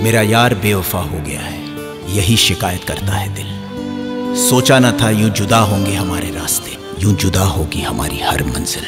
मेरा यार बेवफा हो गया है, यही शिकायत करता है दिल। सोचा न था यूं जुदा होंगे हमारे रास्ते, यूं जुदा होगी हमारी हर मंजिल।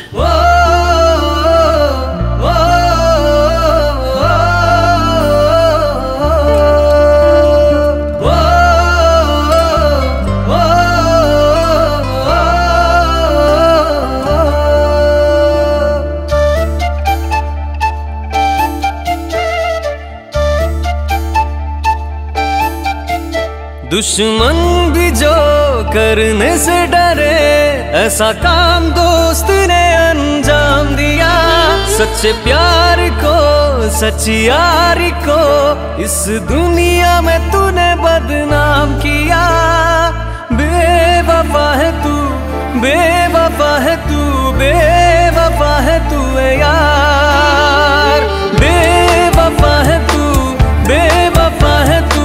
दुश्मन भी जो करने से डरे, ऐसा काम दोस्त ने अंजाम दिया। सच्चे प्यार को, सच्ची यारी को इस दुनिया में तूने बदनाम किया। बेवफा है तू, बेवफा है तू, बेवफा है तू यार। बेवफा है तू, बेवफा है तू,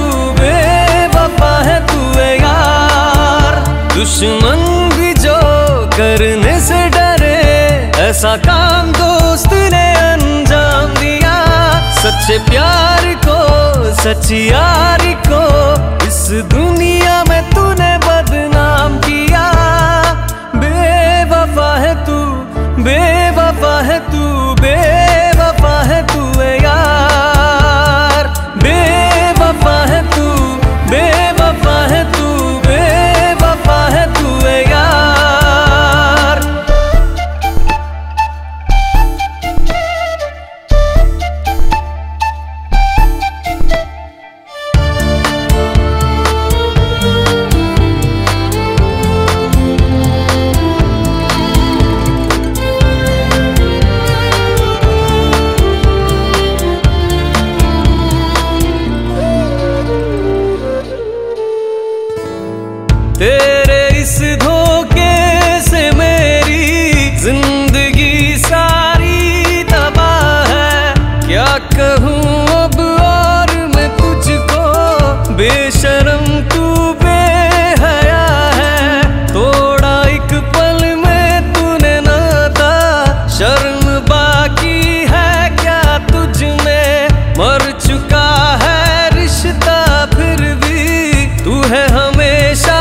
दुश्मन भी जो करने से डरे, ऐसा काम दोस्त ने अंजाम दिया। सच्चे प्यार को, सच्ची यारी को इस दुनिया में तूने बदनाम किया। बेवफा है तू, बेवफा है तू, बेवफा है तू यार। बेवफा है तू, बेवफा है तू, तेरे इस धोखे से मेरी जिंदगी सारी तबाह है। क्या कहूँ अब और मैं तुझको, बेशर्म तू बेहया है। तोड़ा एक पल में तूने नाता, शर्म बाकी है क्या तुझ में। मर चुका है रिश्ता फिर भी तू है हमेशा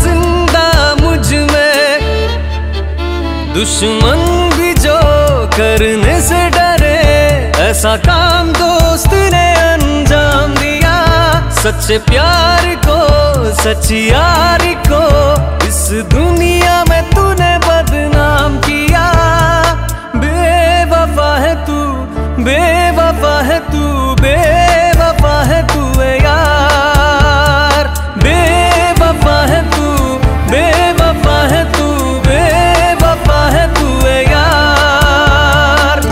दुश्मन भी जो करने से डरे, ऐसा काम दोस्त ने अंजाम दिया। सच्चे प्यार को, सच्ची यारी को इस दुनिया में तूने बदनाम किया। बेवफा है तू, बेवफा है तू, बेवफा है तू यार। बेवफा है तू, बेवफा है तू, बेवफा है तू यार।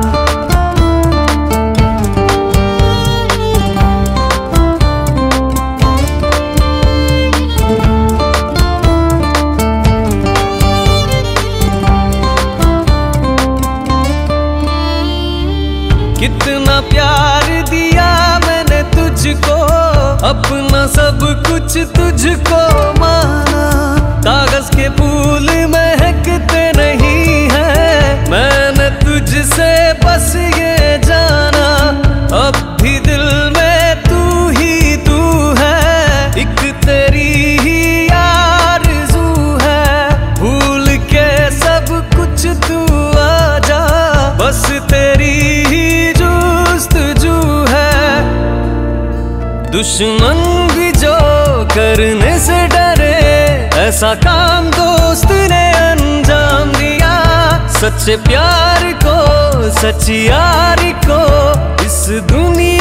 कितना प्यार दिया मैंने तुझको, अपना सब कुछ तुझको माना। कागज के फूल महकते नहीं है, मैंने तुझसे बस ये जाना। अब भी दिल में तू ही तू है, एक तेरी ही आरज़ू है। भूल के सब कुछ तू आ जा, बस तेरी ही जुस्तजू है। दुश्मन भी जो करने से डरे, ऐसा काम दोस्त ने अंजाम दिया। सच्चे प्यार को, सच्ची यारी को इस दुनिया